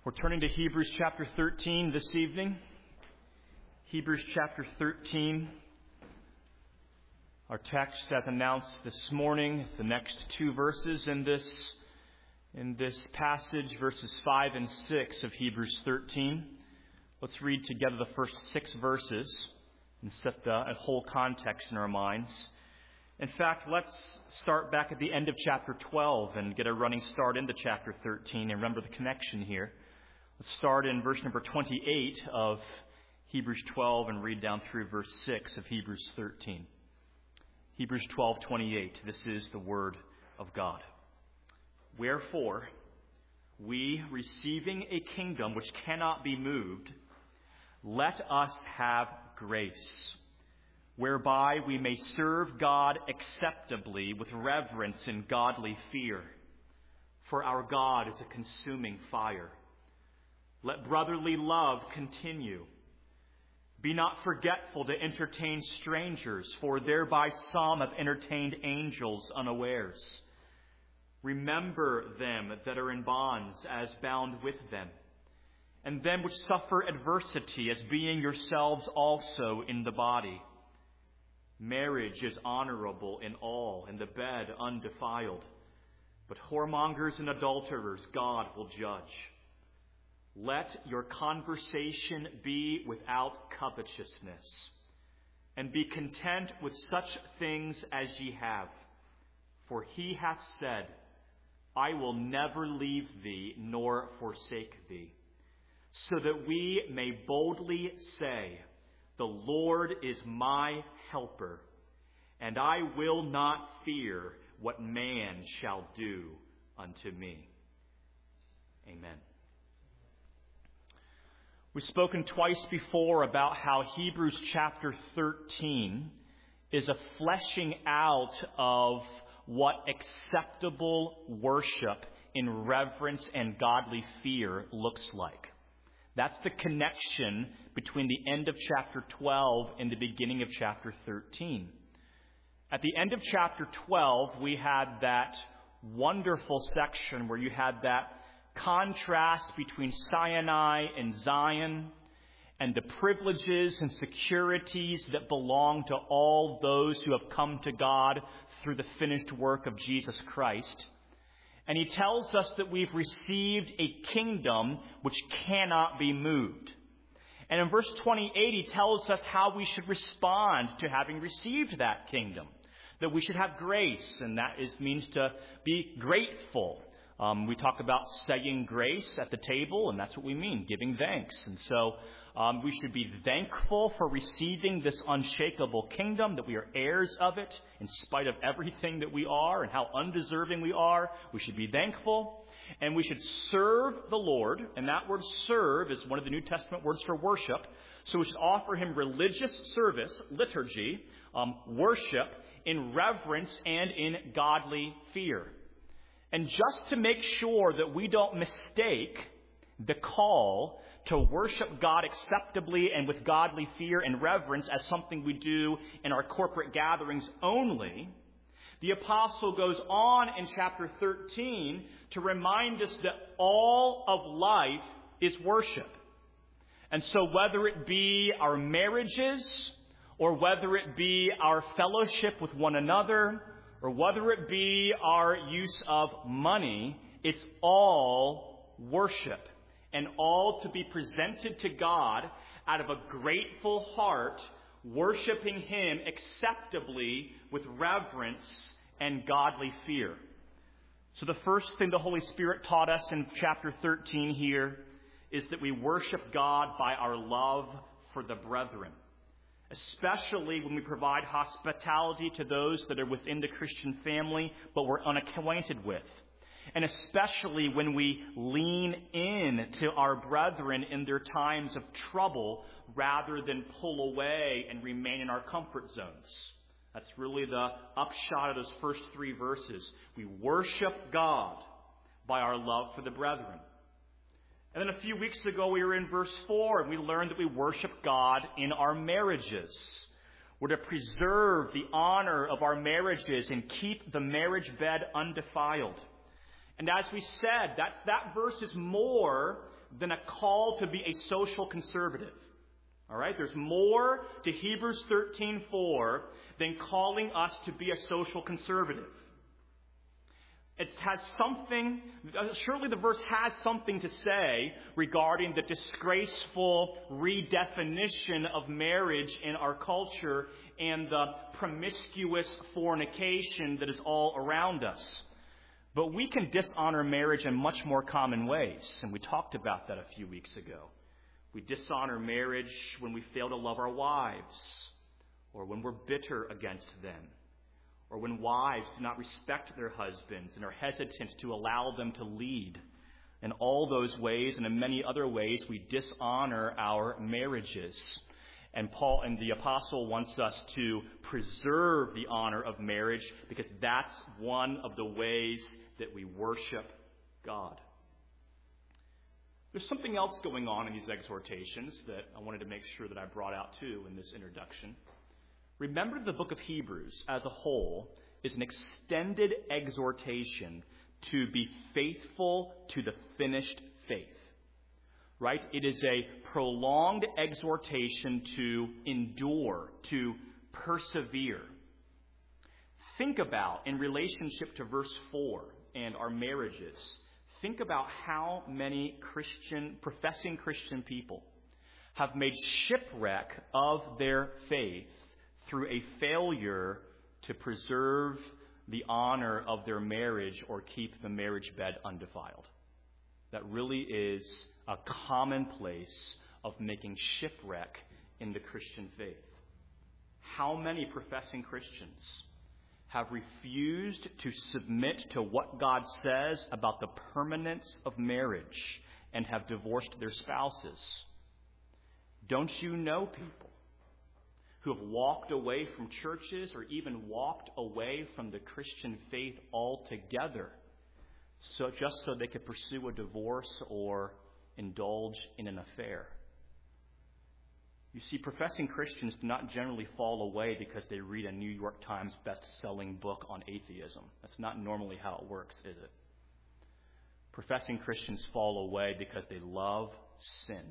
We're turning to Hebrews chapter 13 this evening. Hebrews chapter 13. Our text, as announced this morning, is the next two verses in this passage, verses 5 and 6 of Hebrews 13. Let's read together the first 6 verses and set the whole context in our minds. In fact, let's start back at the end of chapter 12 and get a running start into chapter 13 and remember the connection here. Let's start in verse number 28 of Hebrews 12 and read down through verse 6 of Hebrews 13. Hebrews 12:28. This is the word of God. Wherefore, we, receiving a kingdom which cannot be moved, let us have grace, whereby we may serve God acceptably with reverence and godly fear. For our God is a consuming fire. Let brotherly love continue. Be not forgetful to entertain strangers, for thereby some have entertained angels unawares. Remember them that are in bonds as bound with them, and them which suffer adversity as being yourselves also in the body. Marriage is honorable in all, and the bed undefiled. But whoremongers and adulterers God will judge. Let your conversation be without covetousness, and be content with such things as ye have. For he hath said, I will never leave thee nor forsake thee, so that we may boldly say, the Lord is my helper, and I will not fear what man shall do unto me. Amen. We've spoken twice before about how Hebrews chapter 13 is a fleshing out of what acceptable worship in reverence and godly fear looks like. That's the connection between the end of chapter 12 and the beginning of chapter 13. At the end of chapter 12, we had that wonderful section where you had that contrast between Sinai and Zion and the privileges and securities that belong to all those who have come to God through the finished work of Jesus Christ. And he tells us that we've received a kingdom which cannot be moved. And in verse 28, he tells us how we should respond to having received that kingdom. That we should have grace, and that means to be grateful. We talk about saying grace at the table, and that's what we mean, giving thanks. And so we should be thankful for receiving this unshakable kingdom, that we are heirs of it, in spite of everything that we are and how undeserving we are. We should be thankful, and we should serve the Lord. And that word serve is one of the New Testament words for worship. So we should offer him religious service, liturgy, worship, in reverence and in godly fear. And just to make sure that we don't mistake the call to worship God acceptably and with godly fear and reverence as something we do in our corporate gatherings only, the apostle goes on in chapter 13 to remind us that all of life is worship. And so whether it be our marriages, or whether it be our fellowship with one another, or whether it be our use of money, it's all worship, and all to be presented to God out of a grateful heart, worshiping him acceptably with reverence and godly fear. So the first thing the Holy Spirit taught us in chapter 13 here is that we worship God by our love for the brethren, especially when we provide hospitality to those that are within the Christian family but we're unacquainted with. And especially when we lean in to our brethren in their times of trouble rather than pull away and remain in our comfort zones. That's really the upshot of those first 3 verses. We worship God by our love for the brethren. And then a few weeks ago, we were in verse 4, and we learned that we worship God in our marriages. We're to preserve the honor of our marriages and keep the marriage bed undefiled. And as we said, that verse is more than a call to be a social conservative. All right? There's more to Hebrews 13:4 than calling us to be a social conservative. It has something, surely the verse has something to say regarding the disgraceful redefinition of marriage in our culture and the promiscuous fornication that is all around us. But we can dishonor marriage in much more common ways, and we talked about that a few weeks ago. We dishonor marriage when we fail to love our wives, or when we're bitter against them, or when wives do not respect their husbands and are hesitant to allow them to lead. In all those ways and in many other ways, we dishonor our marriages. And Paul and the apostle wants us to preserve the honor of marriage because that's one of the ways that we worship God. There's something else going on in these exhortations that I wanted to make sure that I brought out too in this introduction. Remember, the book of Hebrews as a whole is an extended exhortation to be faithful to the finished faith. Right? It is a prolonged exhortation to endure, to persevere. Think about, in relationship to verse 4 and our marriages, think about how many professing Christian people have made shipwreck of their faith through a failure to preserve the honor of their marriage or keep the marriage bed undefiled. That really is a commonplace of making shipwreck in the Christian faith. How many professing Christians have refused to submit to what God says about the permanence of marriage and have divorced their spouses? Don't you know people who have walked away from churches or even walked away from the Christian faith altogether just so they could pursue a divorce or indulge in an affair? You see, professing Christians do not generally fall away because they read a New York Times best-selling book on atheism. That's not normally how it works, is it? Professing Christians fall away because they love sin.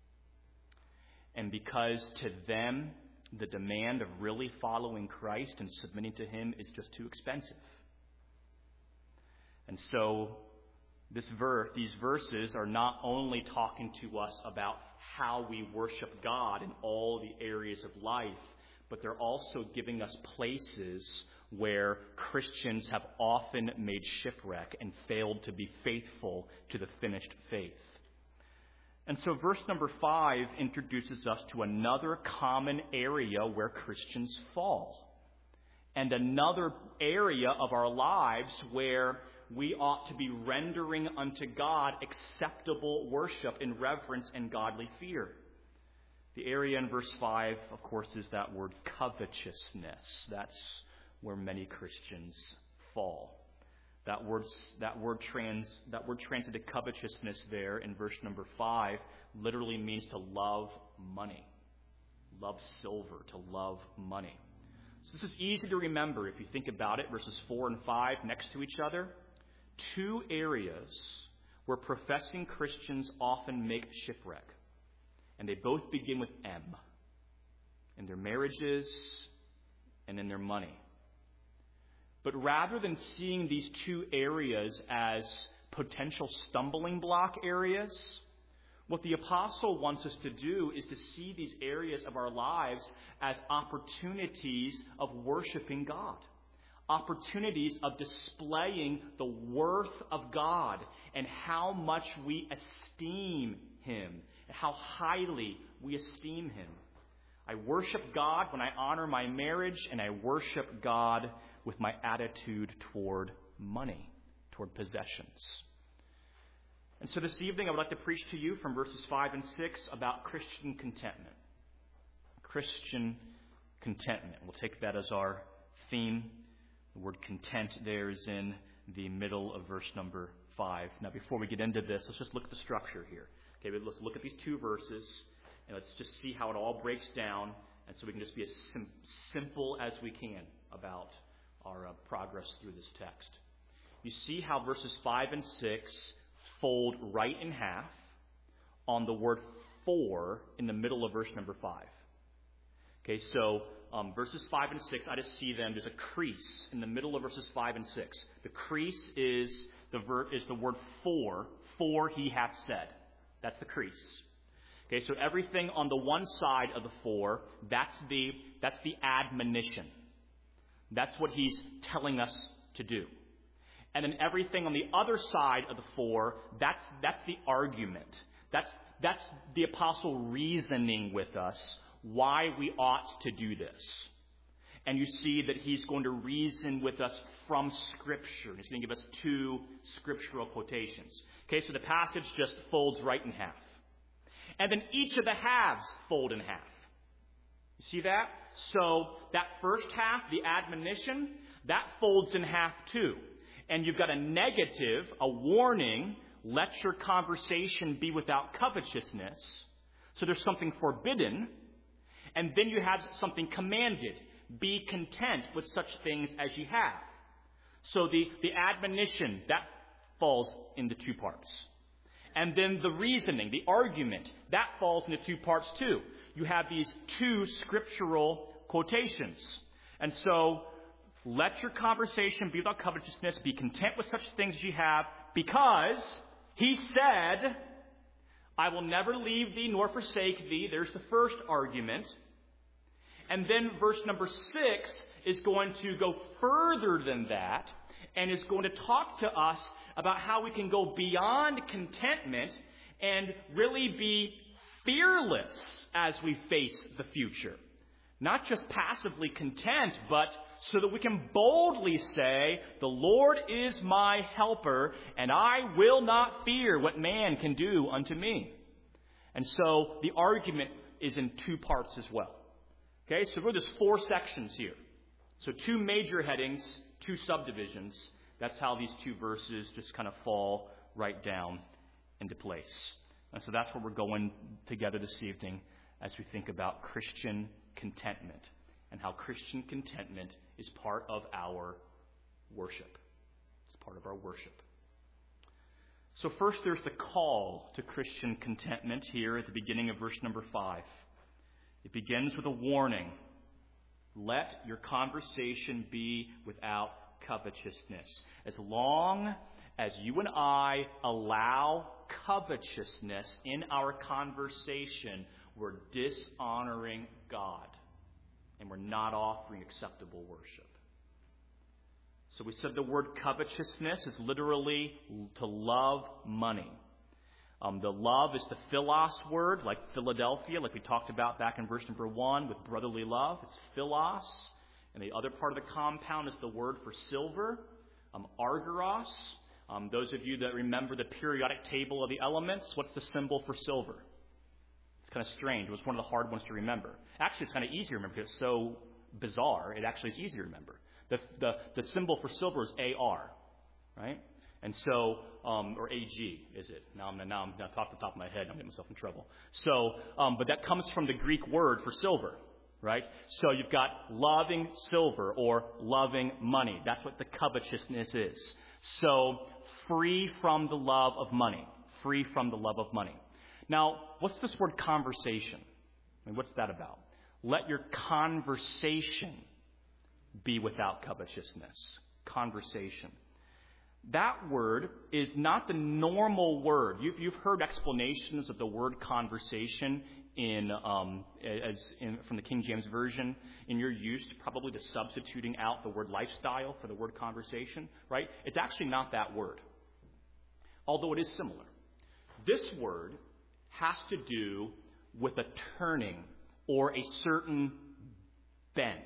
And because to them, the demand of really following Christ and submitting to Him is just too expensive. And so these verses are not only talking to us about how we worship God in all the areas of life, but they're also giving us places where Christians have often made shipwreck and failed to be faithful to the finished faith. And so verse number 5 introduces us to another common area where Christians fall, and another area of our lives where we ought to be rendering unto God acceptable worship in reverence and godly fear. The area in verse 5, of course, is that word covetousness. That's where many Christians fall. That word translated covetousness there in verse number 5 literally means to love money, love silver, to love money. So this is easy to remember if you think about it, verses 4 and 5 next to each other. Two areas where professing Christians often make shipwreck. And they both begin with M. In their marriages and in their money. But rather than seeing these two areas as potential stumbling block areas, what the apostle wants us to do is to see these areas of our lives as opportunities of worshiping God. Opportunities of displaying the worth of God and how much we esteem Him and how highly we esteem Him. I worship God when I honor my marriage, and I worship God with my attitude toward money, toward possessions. And so this evening I would like to preach to you from verses 5 and 6 about Christian contentment. Christian contentment. We'll take that as our theme. The word content there is in the middle of verse number 5. Now, before we get into this, let's just look at the structure here. Okay, but let's look at these two verses, and let's just see how it all breaks down, and so we can just be as simple as we can about our progress through this text. You see how verses 5 and 6 fold right in half on the word for in the middle of verse number 5. Okay, so verses 5 and 6, I just see them. There's a crease in the middle of verses 5 and 6. The crease is the word for he hath said. That's the crease. Okay, so everything on the one side of the for, that's the admonition. That's what he's telling us to do. And then everything on the other side of the for, that's the argument. That's the apostle reasoning with us why we ought to do this. And you see that he's going to reason with us from Scripture. He's going to give us 2 scriptural quotations. Okay, so the passage just folds right in half. And then each of the halves fold in half. You see that? So that first half, the admonition, that folds in half too. And you've got a negative, a warning, let your conversation be without covetousness. So there's something forbidden. And then you have something commanded. Be content with such things as ye have. So the admonition, that falls into 2 parts. And then the reasoning, the argument, that falls into 2 parts too. You have these 2 scriptural quotations. And so, let your conversation be without covetousness, be content with such things as ye have, because he said, I will never leave thee nor forsake thee. There's the first argument. And then verse number 6 is going to go further than that and is going to talk to us about how we can go beyond contentment and really be fearless as we face the future. Not just passively content, but so that we can boldly say, the Lord is my helper, and I will not fear what man can do unto me. And so the argument is in 2 parts as well. Okay, so there's 4 sections here. So 2 major headings, 2 subdivisions. That's how these 2 verses just kind of fall right down into place. And so that's where we're going together this evening as we think about Christian contentment and how Christian contentment is part of our worship. It's part of our worship. So first there's the call to Christian contentment here at the beginning of verse number 5. It begins with a warning. Let your conversation be without covetousness. As long as you and I allow covetousness in our conversation, we're dishonoring God. And we're not offering acceptable worship. So we said the word covetousness is literally to love money. The love is the philos word, like Philadelphia, like we talked about back in verse number 1 with brotherly love. It's philos. And the other part of the compound is the word for silver, argyros. Those of you that remember the periodic table of the elements, what's the symbol for silver? It's kind of strange. It was one of the hard ones to remember. Actually, it's kind of easy to remember because it's so bizarre. It actually is easy to remember. The symbol for silver is AR, right? And so, or AG, is it? Now I'm off the top of my head. I'm getting myself in trouble. So, but that comes from the Greek word for silver, right? So you've got loving silver or loving money. That's what the covetousness is. So free from the love of money. Free from the love of money. Now, what's this word conversation? I mean, what's that about? Let your conversation be without covetousness. Conversation. That word is not the normal word. You've heard explanations of the word conversation from the King James Version in your use, probably to substituting out the word lifestyle for the word conversation, right? It's actually not that word, although it is similar. This word has to do with a turning or a certain bent.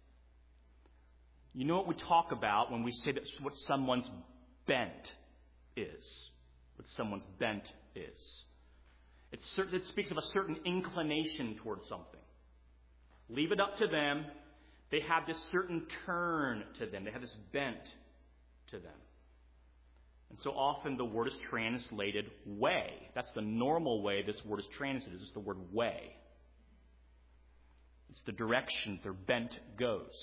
You know what we talk about when we say that's what someone's bent is. What someone's bent is. It speaks of a certain inclination towards something. Leave it up to them. They have this certain turn to them. They have this bent to them. And so often the word is translated way. That's the normal way this word is translated. It's the word way. It's the direction their bent goes.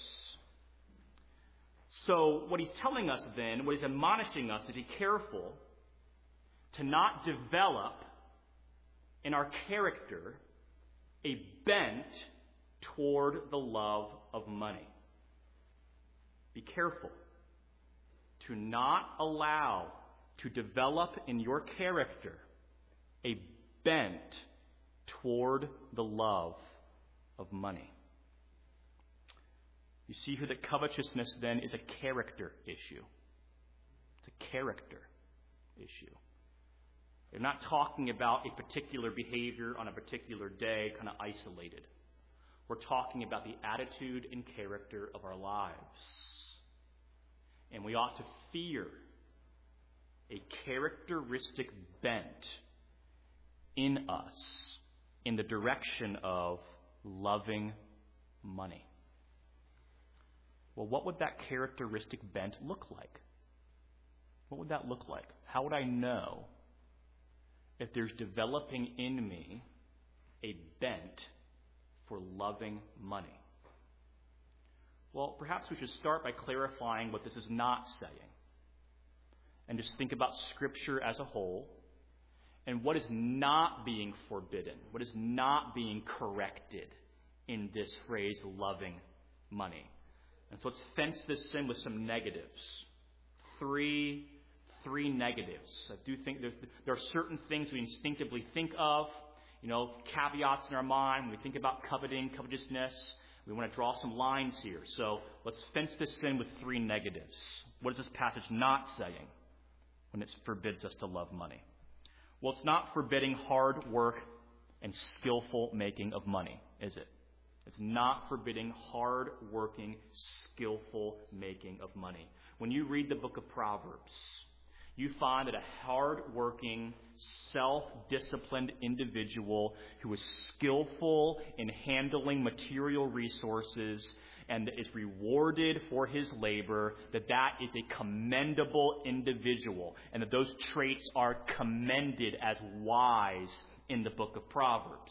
So what he's telling us then, what he's admonishing us, to be careful to not develop in our character a bent toward the love of money. Be careful to not allow to develop in your character a bent toward the love of money. You see here that covetousness then is a character issue. It's a character issue. We're not talking about a particular behavior on a particular day, kind of isolated. We're talking about the attitude and character of our lives. And we ought to fear a characteristic bent in us in the direction of loving money. Well, what would that characteristic bent look like? What would that look like? How would I know if there's developing in me a bent for loving money? Well, perhaps we should start by clarifying what this is not saying, and just think about Scripture as a whole and what is not being forbidden, what is not being corrected in this phrase, loving money. And so let's fence this in with some negatives. Three negatives. I do think there are certain things we instinctively think of, caveats in our mind when we think about coveting, covetousness. We want to draw some lines here. So let's fence this in with three negatives. What is this passage not saying when it forbids us to love money? Well, it's not forbidding hard work and skillful making of money, is it? It's not forbidding hard-working, skillful making of money. When you read the book of Proverbs, you find that a hard-working, self-disciplined individual who is skillful in handling material resources and is rewarded for his labor, that is a commendable individual, and that those traits are commended as wise in the book of Proverbs.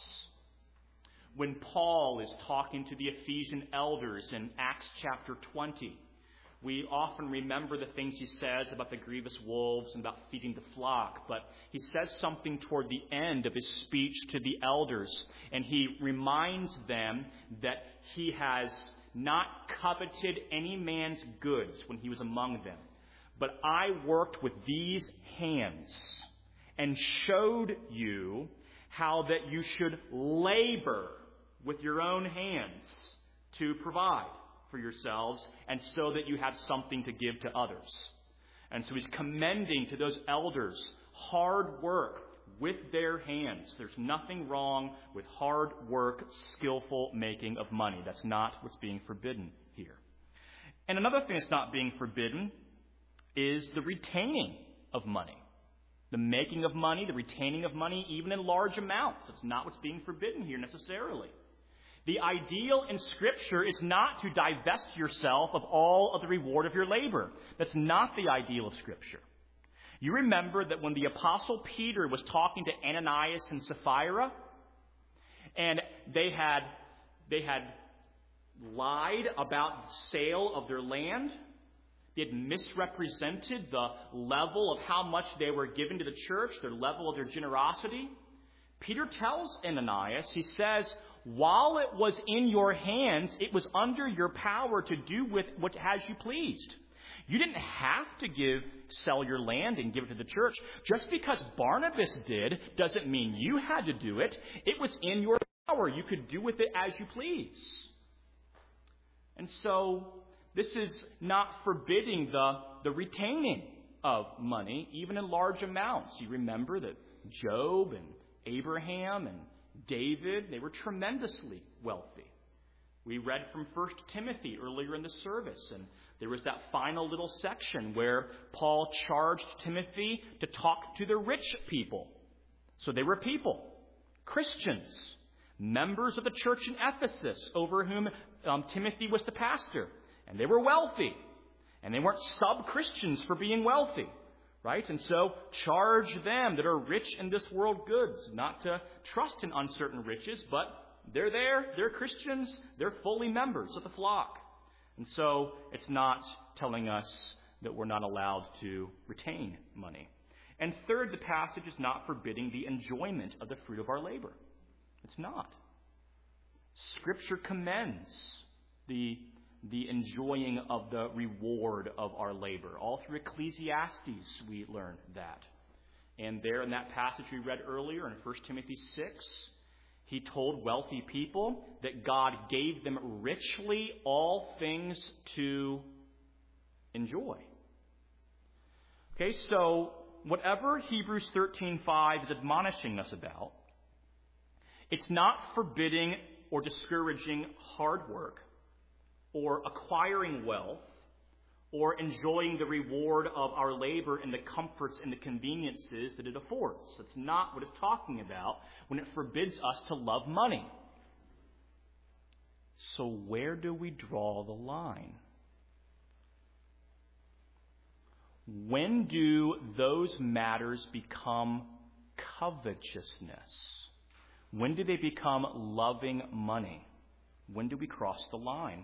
When Paul is talking to the Ephesian elders in Acts chapter 20, we often remember the things he says about the grievous wolves and about feeding the flock. But he says something toward the end of his speech to the elders, and he reminds them that he has not coveted any man's goods when he was among them. But I worked with these hands and showed you how that you should labor with your own hands to provide for yourselves, and so that you have something to give to others. And so he's commending to those elders hard work with their hands. There's nothing wrong with hard work, skillful making of money. That's not what's being forbidden here. And another thing that's not being forbidden is the retaining of money. The making of money, the retaining of money, even in large amounts. That's not what's being forbidden here necessarily. The ideal in Scripture is not to divest yourself of all of the reward of your labor. That's not the ideal of Scripture. You remember that when the Apostle Peter was talking to Ananias and Sapphira, and they had lied about the sale of their land, they had misrepresented the level of how much they were giving to the church, their level of their generosity. Peter tells Ananias, he says, while it was in your hands, it was under your power to do with what as you pleased. You didn't have to sell your land and give it to the church. Just because Barnabas did doesn't mean you had to do it. It was in your power. You could do with it as you please. And so this is not forbidding the retaining of money, even in large amounts. You remember that Job and Abraham and David, they were tremendously wealthy. We read from 1 Timothy earlier in the service, and there was that final little section where Paul charged Timothy to talk to the rich people. So they were people, Christians, members of the church in Ephesus, over whom Timothy was the pastor. And they were wealthy. And they weren't sub-Christians for being wealthy. Right? And so charge them that are rich in this world goods, not to trust in uncertain riches, but they're there, they're Christians, they're fully members of the flock. And so it's not telling us that we're not allowed to retain money. And third, the passage is not forbidding the enjoyment of the fruit of our labor. It's not. Scripture commends the enjoying of the reward of our labor. All through Ecclesiastes we learn that. And there in that passage we read earlier in 1 Timothy 6, he told wealthy people that God gave them richly all things to enjoy. Okay, so whatever Hebrews 13:5 is admonishing us about, it's not forbidding or discouraging hard work or acquiring wealth or enjoying the reward of our labor and the comforts and the conveniences that it affords. That's not what it's talking about when it forbids us to love money. So where do we draw the line? When do those matters become covetousness? When do they become loving money? When do we cross the line?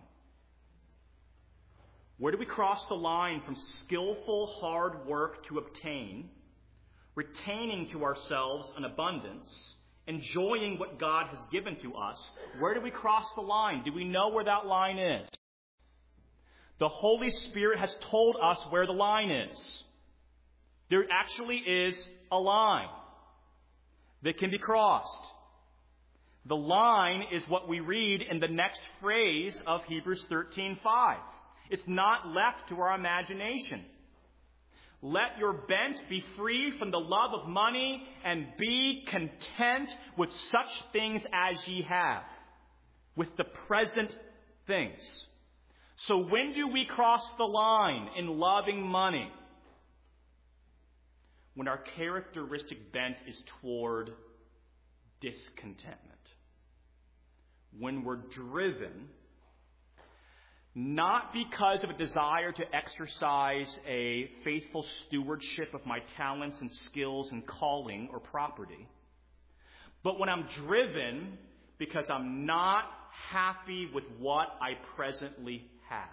Where do we cross the line from skillful hard work to obtain, retaining to ourselves an abundance, enjoying what God has given to us? Where do we cross the line? Do we know where that line is? The Holy Spirit has told us where the line is. There actually is a line that can be crossed. The line is what we read in the next phrase of Hebrews 13:5. It's not left to our imagination. Let your bent be free from the love of money and be content with such things as ye have, with the present things. So when do we cross the line in loving money? When our characteristic bent is toward discontentment. When we're driven not because of a desire to exercise a faithful stewardship of my talents and skills and calling or property, but when I'm driven because I'm not happy with what I presently have.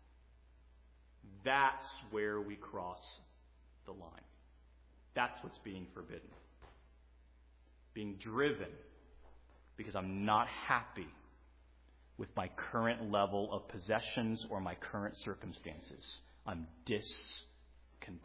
That's where we cross the line. That's what's being forbidden. Being driven because I'm not happy with my current level of possessions or my current circumstances. I'm discontent.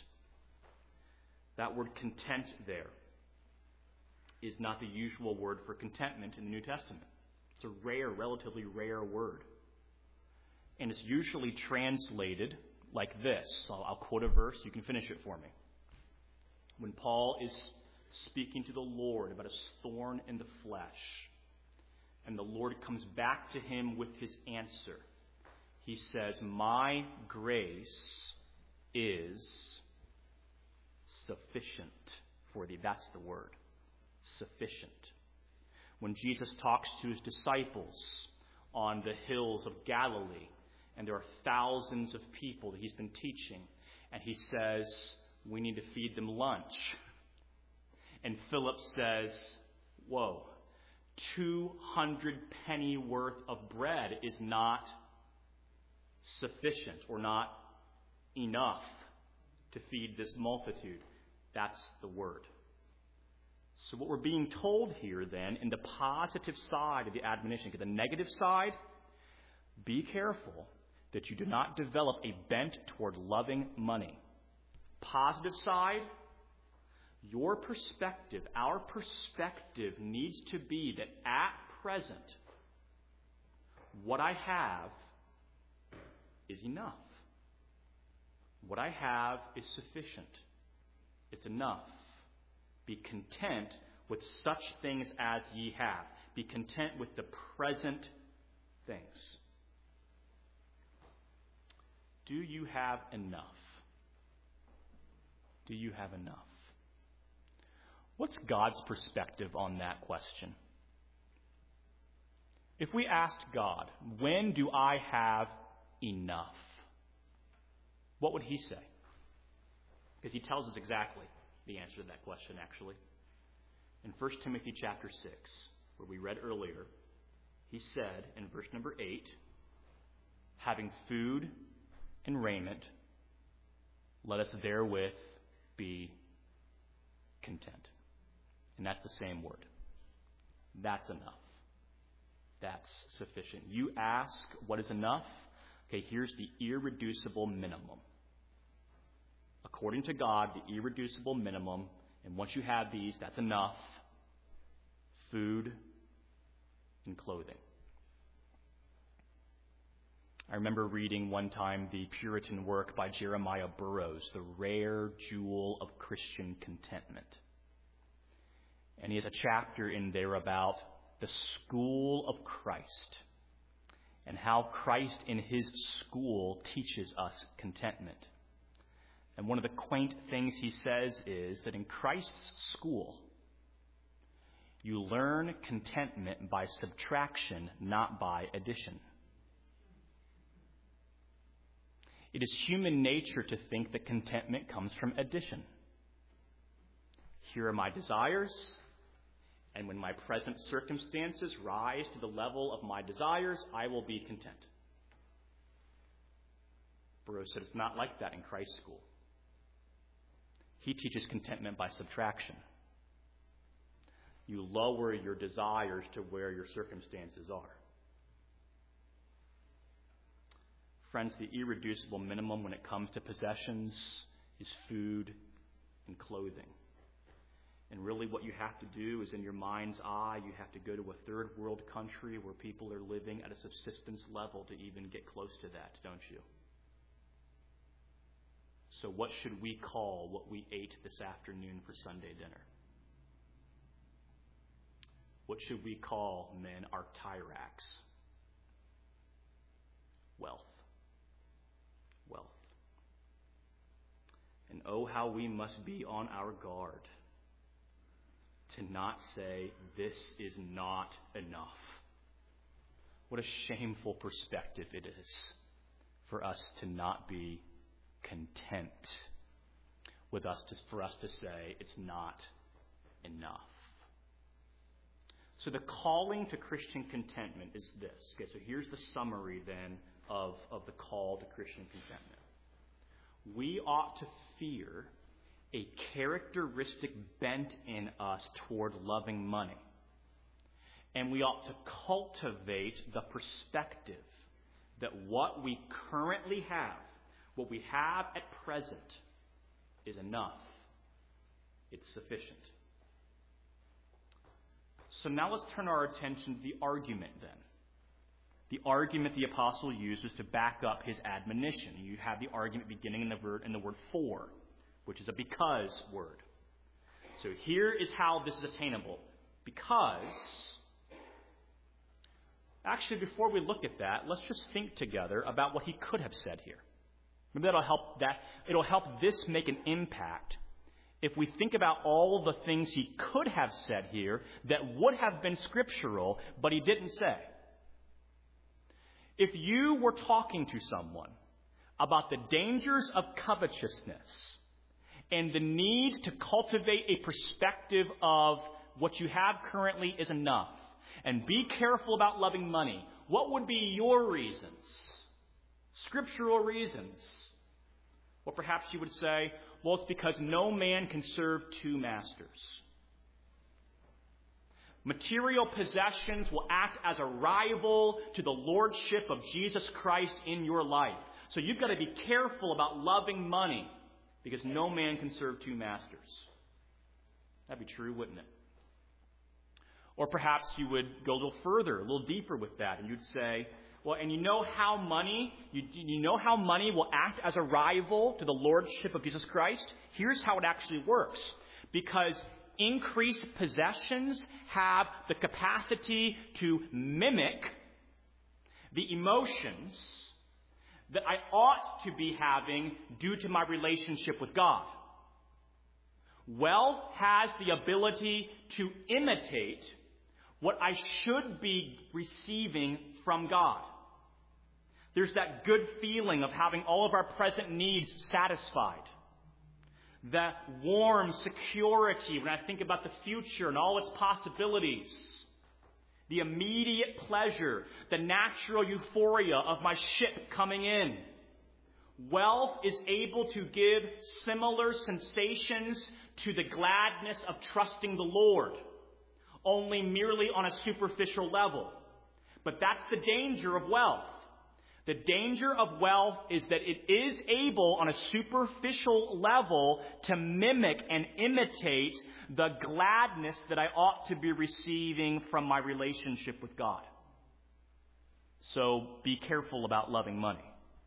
That word content there is not the usual word for contentment in the New Testament. It's a rare, relatively rare word. And it's usually translated like this. I'll quote a verse. You can finish it for me. When Paul is speaking to the Lord about a thorn in the flesh, and the Lord comes back to him with his answer, he says, my grace is sufficient for thee. That's the word. Sufficient. When Jesus talks to his disciples on the hills of Galilee, and there are thousands of people that he's been teaching, and he says, we need to feed them lunch. And Philip says, whoa, 200 penny worth of bread is not sufficient or not enough to feed this multitude. That's the word. So what we're being told here then, in the positive side of the admonition, the negative side, be careful that you do not develop a bent toward loving money. Positive side, your perspective, our perspective needs to be that at present, what I have is enough. What I have is sufficient. It's enough. Be content with such things as ye have. Be content with the present things. Do you have enough? Do you have enough? What's God's perspective on that question? If we asked God, when do I have enough? What would he say? Because he tells us exactly the answer to that question, actually. In 1 Timothy chapter 6, where we read earlier, he said in verse number 8, having food and raiment, let us therewith be content. And that's the same word. That's enough. That's sufficient. You ask, what is enough? Okay, here's the irreducible minimum. According to God, the irreducible minimum, and once you have these, that's enough. Food and clothing. I remember reading one time the Puritan work by Jeremiah Burroughs, The Rare Jewel of Christian Contentment. And he has a chapter in there about the school of Christ and how Christ in his school teaches us contentment. And one of the quaint things he says is that in Christ's school, you learn contentment by subtraction, not by addition. It is human nature to think that contentment comes from addition. Here are my desires, and when my present circumstances rise to the level of my desires, I will be content. Burroughs said it's not like that in Christ's school. He teaches contentment by subtraction. You lower your desires to where your circumstances are. Friends, the irreducible minimum when it comes to possessions is food and clothing. And really what you have to do is, in your mind's eye, you have to go to a third world country where people are living at a subsistence level to even get close to that, don't you? So what should we call what we ate this afternoon for Sunday dinner? What should we call, men, our Tyrax? Wealth. Wealth. And oh, how we must be on our guard to not say, this is not enough. What a shameful perspective it is for us to not be content for us to say it's not enough. So the calling to Christian contentment is this. Okay, so here's the summary then of the call to Christian contentment. We ought to fear a characteristic bent in us toward loving money. And we ought to cultivate the perspective that what we currently have, what we have at present, is enough. It's sufficient. So now let's turn our attention to the argument then. The argument the apostle uses to back up his admonition. You have the argument beginning in the word for, which is a because word. So here is how this is attainable. Because, actually before we look at that, let's just think together about what he could have said here. Maybe it'll help this make an impact if we think about all the things he could have said here that would have been scriptural, but he didn't say. If you were talking to someone about the dangers of covetousness and the need to cultivate a perspective of what you have currently is enough, and be careful about loving money, what would be your reasons? Scriptural reasons. Well, perhaps you would say, well, it's because no man can serve two masters. Material possessions will act as a rival to the lordship of Jesus Christ in your life. So you've got to be careful about loving money because no man can serve two masters. That'd be true, wouldn't it? Or perhaps you would go a little further, a little deeper with that, and you'd say, well, and you know how money will act as a rival to the lordship of Jesus Christ? Here's how it actually works. Because increased possessions have the capacity to mimic the emotions that I ought to be having due to my relationship with God. Wealth has the ability to imitate what I should be receiving from God. There's that good feeling of having all of our present needs satisfied. That warm security when I think about the future and all its possibilities. The immediate pleasure, the natural euphoria of my ship coming in. Wealth is able to give similar sensations to the gladness of trusting the Lord, only merely on a superficial level. But that's the danger of wealth. The danger of wealth is that it is able, on a superficial level, to mimic and imitate the gladness that I ought to be receiving from my relationship with God. So be careful about loving money.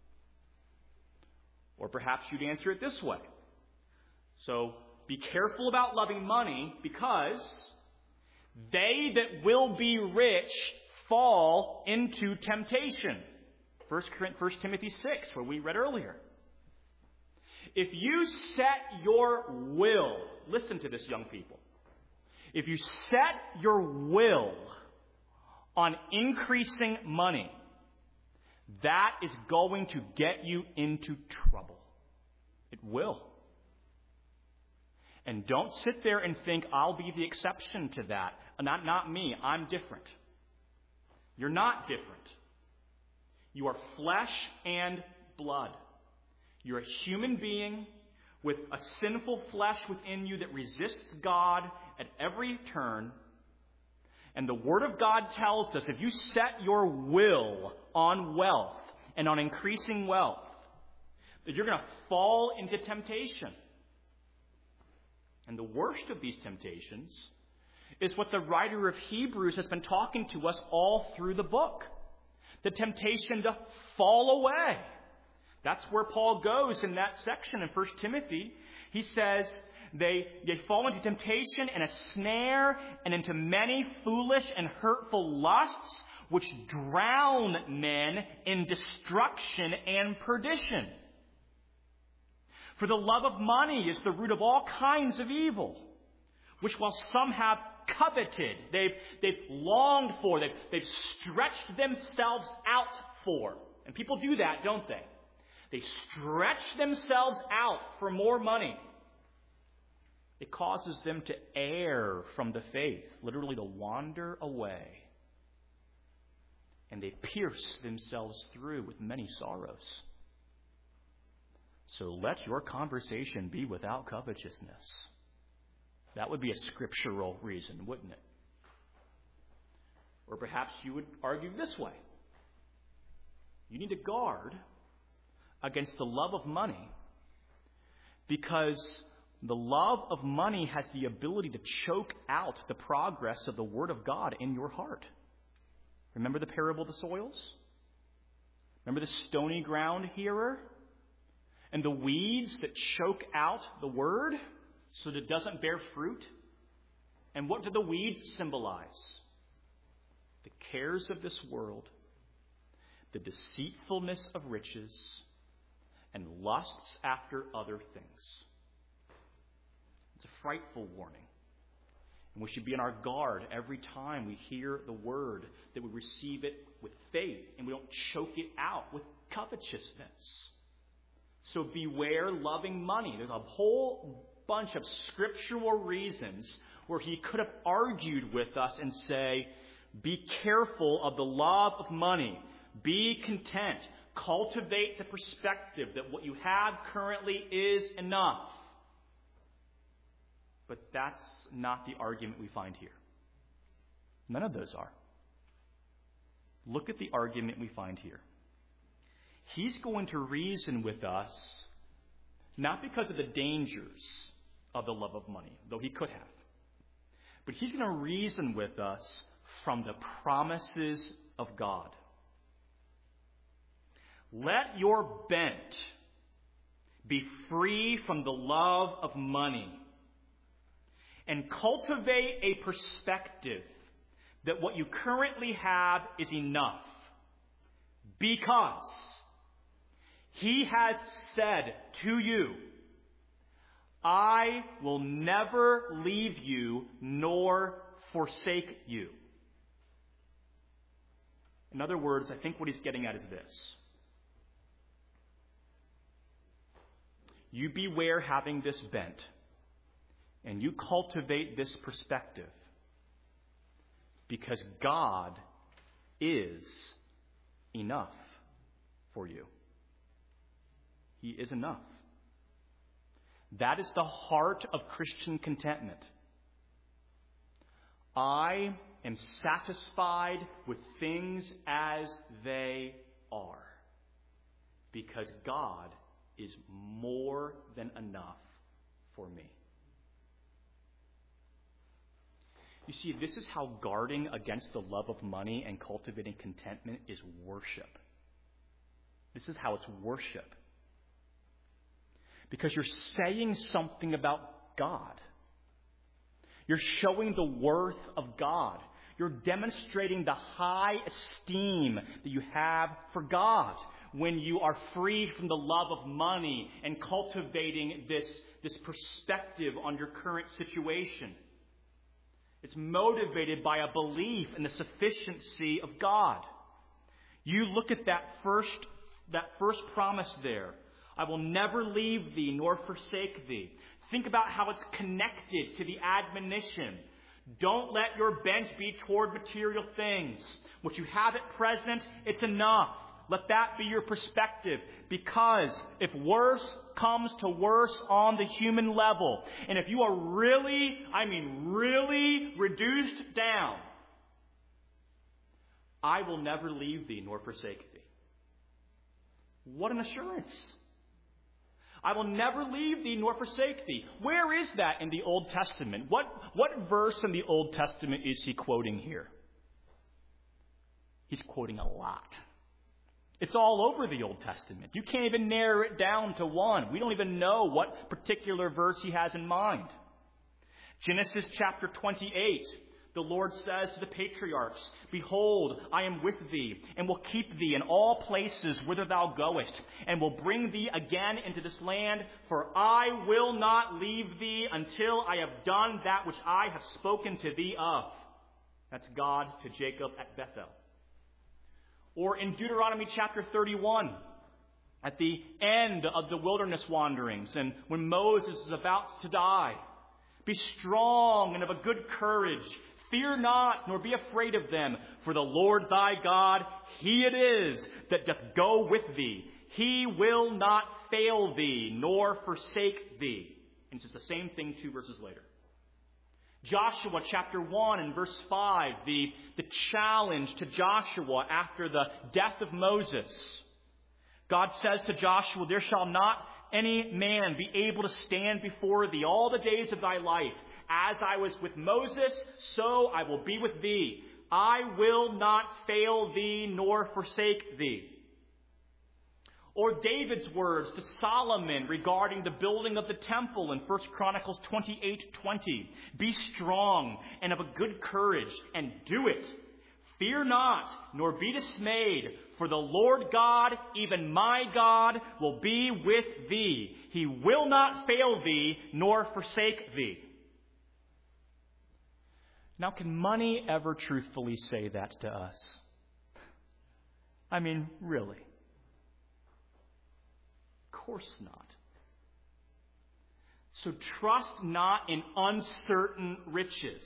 Or perhaps you'd answer it this way. So be careful about loving money because they that will be rich fall into temptation. 1 Timothy 6, where we read earlier. If you set your will, listen to this, young people. If you set your will on increasing money, that is going to get you into trouble. It will. And don't sit there and think, I'll be the exception to that. Not me. I'm different. You're not different. You are flesh and blood. You're a human being with a sinful flesh within you that resists God at every turn. And the Word of God tells us if you set your will on wealth and on increasing wealth, that you're going to fall into temptation. And the worst of these temptations is what the writer of Hebrews has been talking to us all through the book. The temptation to fall away. That's where Paul goes in that section in 1 Timothy. He says they fall into temptation and a snare and into many foolish and hurtful lusts which drown men in destruction and perdition. For the love of money is the root of all kinds of evil, which while some have coveted, they've longed for, they've stretched themselves out for. And people do that, don't they? They stretch themselves out for more money. It causes them to err from the faith, literally to wander away. And they pierce themselves through with many sorrows. So let your conversation be without covetousness. That would be a scriptural reason, wouldn't it? Or perhaps you would argue this way. You need to guard against the love of money because the love of money has the ability to choke out the progress of the Word of God in your heart. Remember the parable of the soils? Remember the stony ground hearer? And the weeds that choke out the Word so that it doesn't bear fruit? And what do the weeds symbolize? The cares of this world, the deceitfulness of riches, and lusts after other things. It's a frightful warning. And we should be on our guard every time we hear the word, that we receive it with faith and we don't choke it out with covetousness. So beware loving money. There's a whole bunch of scriptural reasons where he could have argued with us and say, be careful of the love of money. Be content. Cultivate the perspective that what you have currently is enough. But that's not the argument we find here. None of those are. Look at the argument we find here. He's going to reason with us, not because of the dangers of the love of money, though he could have. But he's going to reason with us from the promises of God. Let your bent be free from the love of money and cultivate a perspective that what you currently have is enough, because he has said to you, I will never leave you nor forsake you. In other words, I think what he's getting at is this. You beware having this bent, and you cultivate this perspective, because God is enough for you. He is enough. That is the heart of Christian contentment. I am satisfied with things as they are, because God is more than enough for me. You see, this is how guarding against the love of money and cultivating contentment is worship. This is how it's worship. Because you're saying something about God. You're showing the worth of God. You're demonstrating the high esteem that you have for God when you are free from the love of money and cultivating this perspective on your current situation. It's motivated by a belief in the sufficiency of God. You look at that first promise there. I will never leave thee nor forsake thee. Think about how it's connected to the admonition. Don't let your bent be toward material things. What you have at present, it's enough. Let that be your perspective. Because if worse comes to worse on the human level, and if you are really reduced down, I will never leave thee nor forsake thee. What an assurance. I will never leave thee nor forsake thee. Where is that in the Old Testament? What verse in the Old Testament is he quoting here? He's quoting a lot. It's all over the Old Testament. You can't even narrow it down to one. We don't even know what particular verse he has in mind. Genesis chapter 28, the Lord says to the patriarchs, Behold, I am with thee, and will keep thee in all places whither thou goest, and will bring thee again into this land, for I will not leave thee until I have done that which I have spoken to thee of. That's God to Jacob at Bethel. Or in Deuteronomy chapter 31, at the end of the wilderness wanderings, and when Moses is about to die, be strong and of a good courage. Fear not, nor be afraid of them, for the Lord thy God, he it is that doth go with thee. He will not fail thee, nor forsake thee. And it's the same thing 2 verses later. Joshua chapter 1 and verse 5, the challenge to Joshua after the death of Moses. God says to Joshua, There shall not any man be able to stand before thee all the days of thy life. As I was with Moses, so I will be with thee. I will not fail thee nor forsake thee. Or David's words to Solomon regarding the building of the temple in 1 Chronicles 28:20. Be strong and of a good courage, and do it. Fear not, nor be dismayed, for the Lord God, even my God, will be with thee. He will not fail thee, nor forsake thee. Now, can money ever truthfully say that to us? I mean, really? Of course not. So trust not in uncertain riches.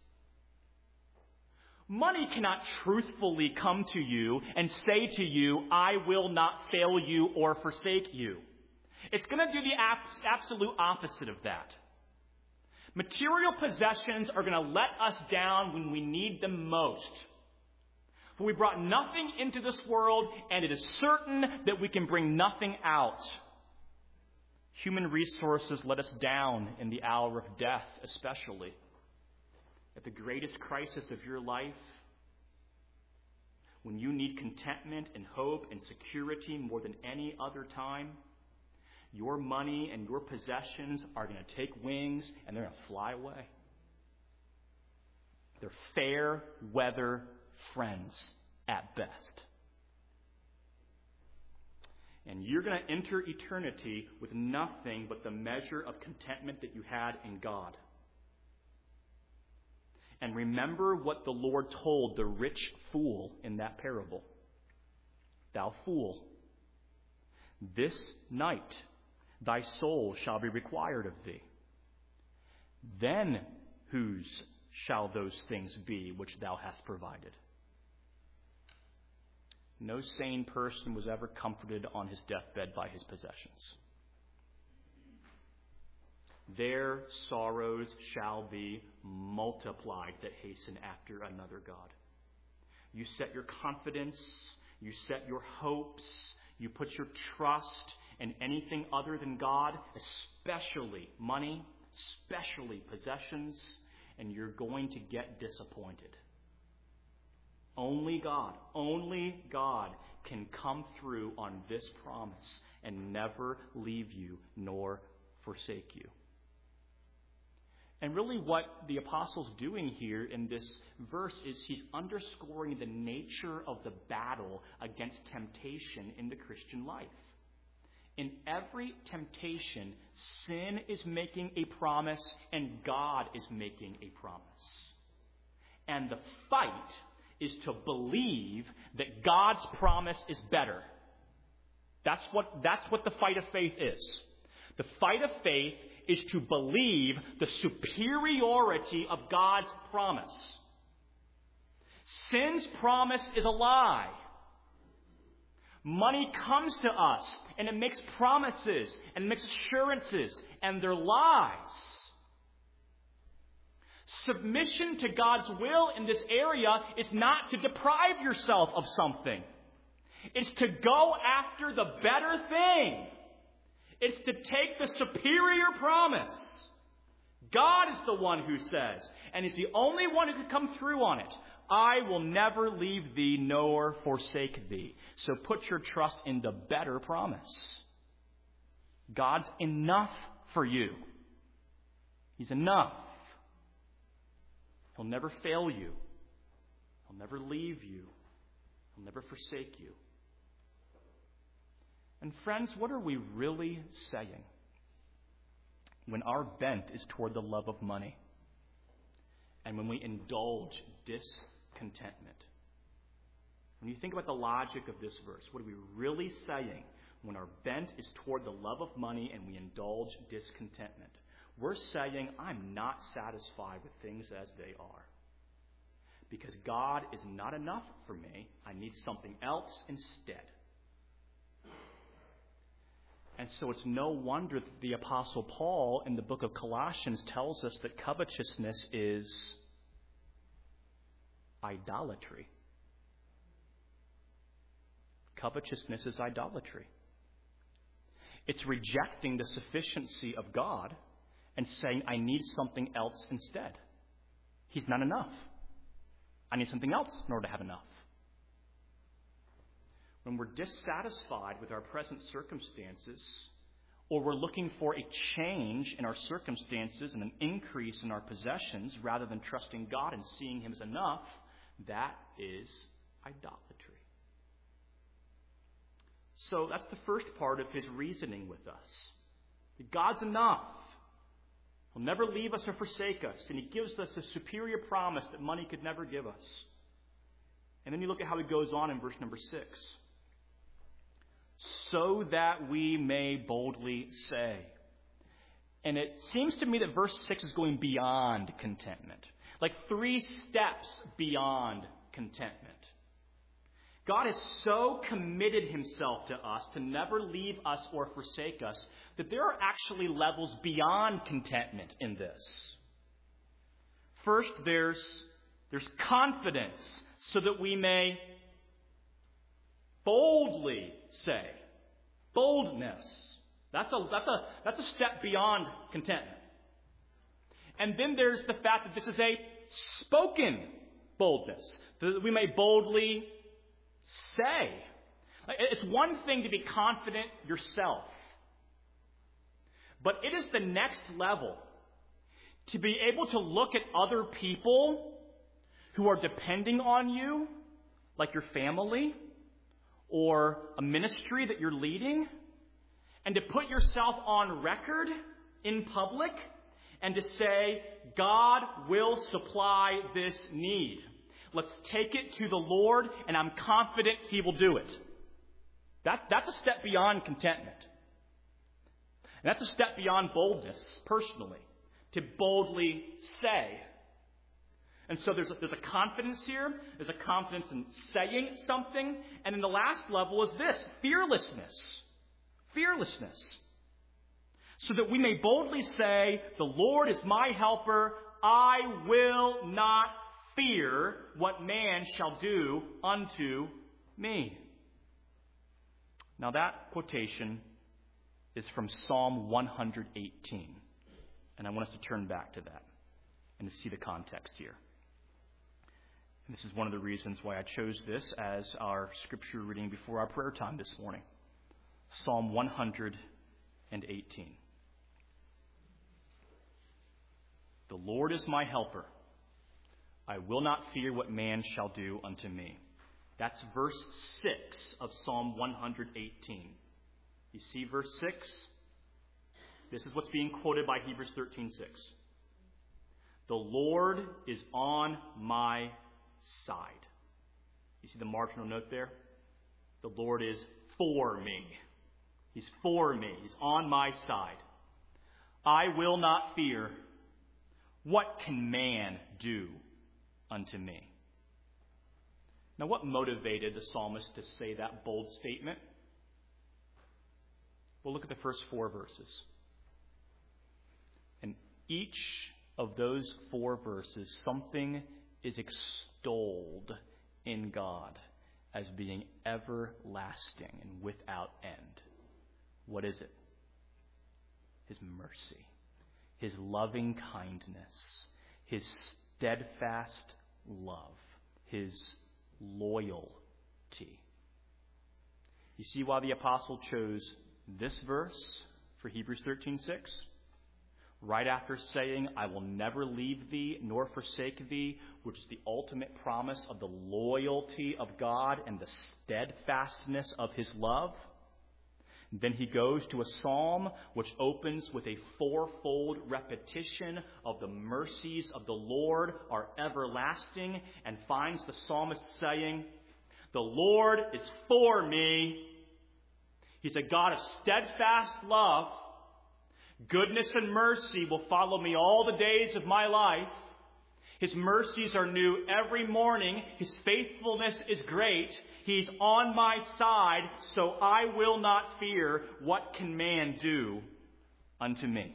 Money cannot truthfully come to you and say to you, I will not fail you or forsake you. It's going to do the absolute opposite of that. Material possessions are going to let us down when we need them most. For we brought nothing into this world, and it is certain that we can bring nothing out. Human resources let us down in the hour of death, especially. At the greatest crisis of your life, when you need contentment and hope and security more than any other time, your money and your possessions are going to take wings and they're going to fly away. They're fair weather friends at best. And you're going to enter eternity with nothing but the measure of contentment that you had in God. And remember what the Lord told the rich fool in that parable. Thou fool, this night thy soul shall be required of thee. Then whose shall those things be which thou hast provided? No sane person was ever comforted on his deathbed by his possessions. their sorrows shall be multiplied that hasten after another God. You set your confidence, you set your hopes, you put your trust in anything other than God, especially money, especially possessions, and you're going to get disappointed. Only God can come through on this promise and never leave you nor forsake you. And really what the apostle's doing here in this verse is he's underscoring the nature of the battle against temptation in the Christian life. In every temptation, sin is making a promise and God is making a promise. And the fight is to believe that God's promise is better. That's what the fight of faith is. The fight of faith is to believe the superiority of God's promise. Sin's promise is a lie. Money comes to us and it makes promises and it makes assurances, and they're lies. Submission to God's will in this area is not to deprive yourself of something. It's to go after the better thing. It's to take the superior promise. God is the one who says, and He's the only one who can come through on it, I will never leave thee nor forsake thee. So put your trust in the better promise. God's enough for you. He's enough. He'll never fail you. He'll never leave you. He'll never forsake you. And friends, what are we really saying when our bent is toward the love of money and when we indulge discontentment? When you think about the logic of this verse, what are we really saying when our bent is toward the love of money and we indulge discontentment? We're saying, I'm not satisfied with things as they are. Because God is not enough for me. I need something else instead. And so it's no wonder that the Apostle Paul in the book of Colossians tells us that covetousness is idolatry. Covetousness is idolatry. It's rejecting the sufficiency of God and saying, I need something else instead. He's not enough. I need something else in order to have enough. When we're dissatisfied with our present circumstances, or we're looking for a change in our circumstances and an increase in our possessions rather than trusting God and seeing Him as enough, that is idolatry. So that's the first part of his reasoning with us. That God's enough. He'll never leave us or forsake us. And He gives us a superior promise that money could never give us. And then you look at how he goes on in verse number 6. So that we may boldly say. And it seems to me that verse 6 is going beyond contentment. Like 3 steps beyond contentment. God has so committed Himself to us to never leave us or forsake us that there are actually levels beyond contentment in this. First, there's confidence so that we may boldly say. Boldness. That's a step beyond contentment. And then there's the fact that this is a spoken boldness. That we may boldly say. It's one thing to be confident yourself. But it is the next level to be able to look at other people who are depending on you, like your family, or a ministry that you're leading, and to put yourself on record in public and to say, God will supply this need. Let's take it to the Lord, and I'm confident He will do it. That's a step beyond contentment. And that's a step beyond boldness, personally, to boldly say. And so there's a confidence here. There's a confidence in saying something. And then the last level is this, fearlessness. Fearlessness. so that we may boldly say, the Lord is my helper, I will not fear what man shall do unto me. Now that quotation is from Psalm 118. And I want us to turn back to that and to see the context here. And this is one of the reasons why I chose this as our scripture reading before our prayer time this morning. Psalm 118. The Lord is my helper. I will not fear what man shall do unto me. That's verse 6 of Psalm 118. You see verse 6? This is what's being quoted by Hebrews 13:6. The Lord is on my side. You see the marginal note there? The Lord is for me. He's for me. He's on my side. I will not fear. What can man do unto me? Now, what motivated the psalmist to say that bold statement? Well, look at the first 4 verses. And each of those 4 verses, something is extolled in God as being everlasting and without end. What is it? His mercy, His loving kindness, His steadfast love, His loyalty. You see why the apostle chose this verse for Hebrews 13:6? Right after saying, I will never leave thee nor forsake thee, which is the ultimate promise of the loyalty of God and the steadfastness of His love. Then he goes to a psalm which opens with a 4-fold repetition of the mercies of the Lord are everlasting, and finds the psalmist saying, the Lord is for me. He's a God of steadfast love. Goodness and mercy will follow me all the days of my life. His mercies are new every morning. His faithfulness is great. He's on my side, so I will not fear. What can man do unto me?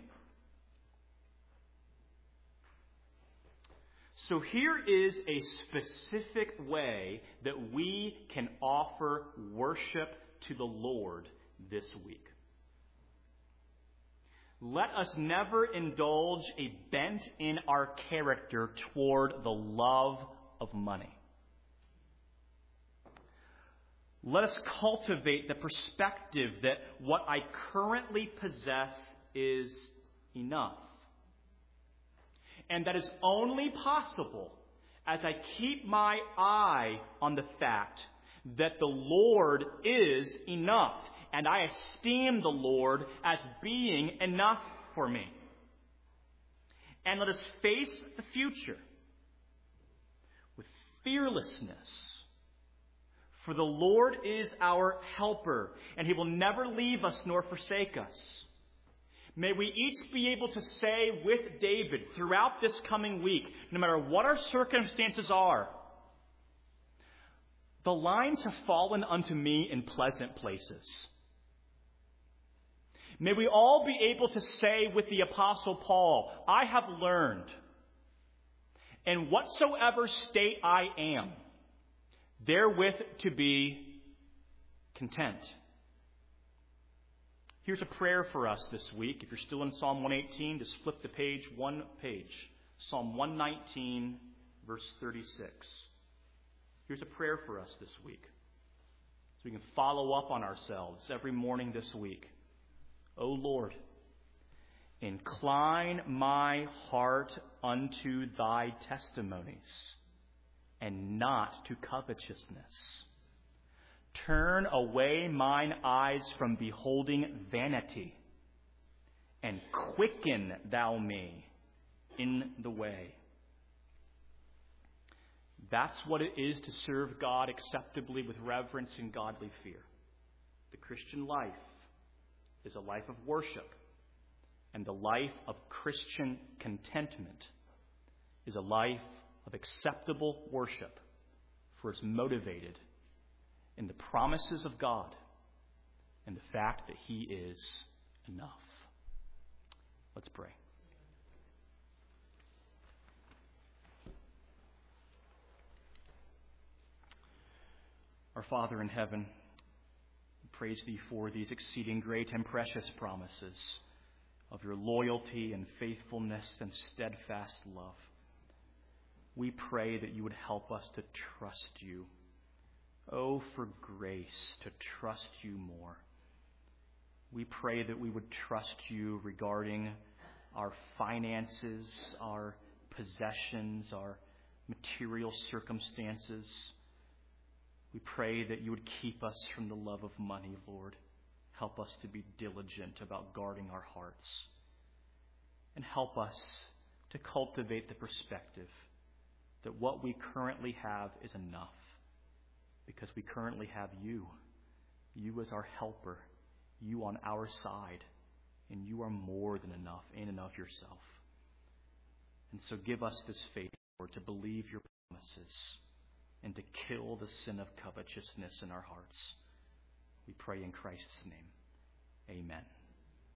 So here is a specific way that we can offer worship to the Lord this week. Let us never indulge a bent in our character toward the love of money. Let us cultivate the perspective that what I currently possess is enough. And that is only possible as I keep my eye on the fact that the Lord is enough. And I esteem the Lord as being enough for me. And let us face the future with fearlessness. For the Lord is our helper, and He will never leave us nor forsake us. May we each be able to say with David throughout this coming week, no matter what our circumstances are, the lines have fallen unto me in pleasant places. May we all be able to say with the Apostle Paul, I have learned, in whatsoever state I am, therewith to be content. Here's a prayer for us this week. If you're still in Psalm 118, just flip the page, one page. Psalm 119, verse 36. Here's a prayer for us this week, so we can follow up on ourselves every morning this week. O Lord, incline my heart unto thy testimonies, and not to covetousness. Turn away mine eyes from beholding vanity, and quicken thou me in the way. That's what it is to serve God acceptably with reverence and godly fear. The Christian life is a life of worship, and the life of Christian contentment is a life of acceptable worship, for it's motivated in the promises of God and the fact that He is enough. Let's pray. Our Father in heaven, we praise Thee for these exceeding great and precious promises of Your loyalty and faithfulness and steadfast love. We pray that You would help us to trust You. Oh, for grace to trust You more. We pray that we would trust You regarding our finances, our possessions, our material circumstances. We pray that You would keep us from the love of money, Lord. Help us to be diligent about guarding our hearts. And help us to cultivate the perspective that what we currently have is enough, because we currently have You. You as our helper, You on our side, and You are more than enough in and of Yourself. And so give us this faith, Lord, to believe Your promises and to kill the sin of covetousness in our hearts. We pray in Christ's name. Amen.